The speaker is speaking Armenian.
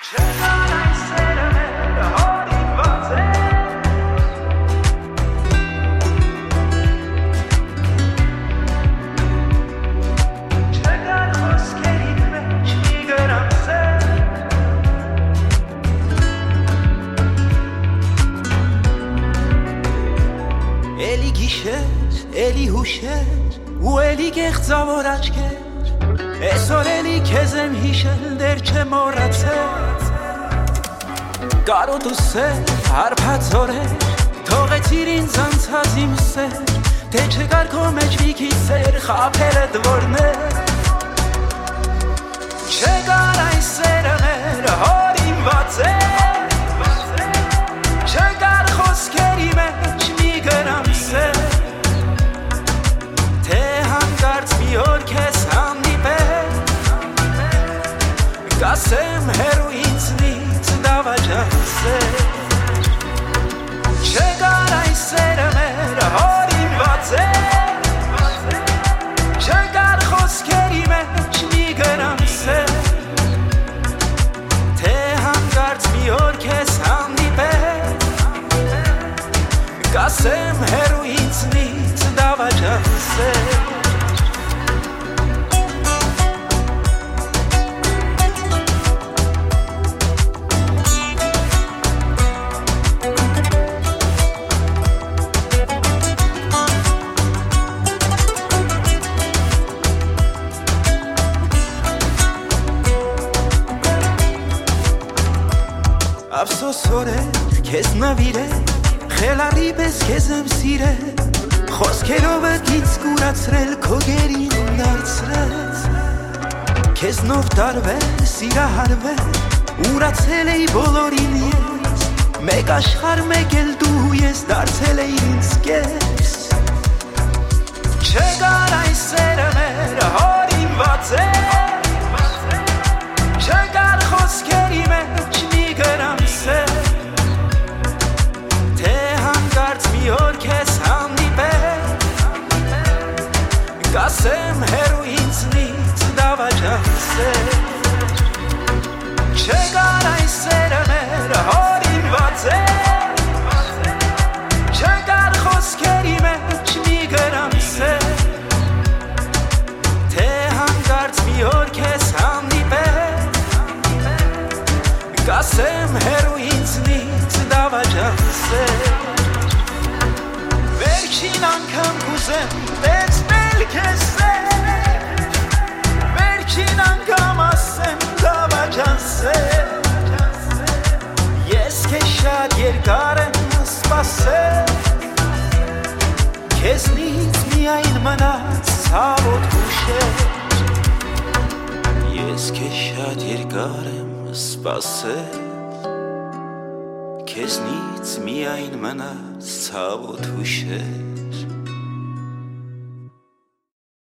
Էլի հուշեր ու էլի գեղձավորաչքեր Այսօր էլի քեզ եմ հիշել դեռ չեմ մոռացել Կարոտ ու սեր հարբած օրեր թողեցիր ինձ անցած իմ սեր Թե չկար քո մեջ մի քիչ սեր խաբերդ որն է Չկար այս սերը մեր հորինված է Չկար խոսքերի մեջ մի գրամ սեր Մի օր քեզ հանդիպել Կասեմ հերու ինձնից դավաճանցել Չկար այս սերը մեր հորինված է Չկար խոսքերի մեջ մի գրամ սեր Թե հանկարծ մի օր քեզ հանդիպել Կասեմ հերու ինձնից դավաճանցել Ափսոս օրեր, քեզ նվիրել, խելառի պես քեզ եմ սիրել, խոսքերովդ ինձ կուրացրել, քո գերին դարձրել, քեզնով տարվել, սիրահարվել, ուրացել էի բոլորին ես, մեկ աշխարհ մեկ էլ դու ես դարձել էի ինձ կես, չկար այս սերը մեր հորինված է, չկար խոսքերի մեջ մի գրամ Թե հանկարծ մի օր քեզ հանդիպել Կասեմ հերու ինձնից դավաճանցել Չկար այս սերը մեր հորինված է Չկար խոսքերի մեջ մի գրամ Թե հանկարծ մի օր քեզ հանդիպել Կասեմ հերու ինձնից դավաճանցել Վերջին անգամ կուզեմ տեսնել քեզ Վերջին անգամ ասեմ դավաճանցել Ես քեզ շատ երկար եմ սպասել Քեզնից միայն մնաց ցավոտ հուշեր Ես քեզ շատ երկար եմ սպասել Քեզնից միայն մնաց ցավոտ հուշեր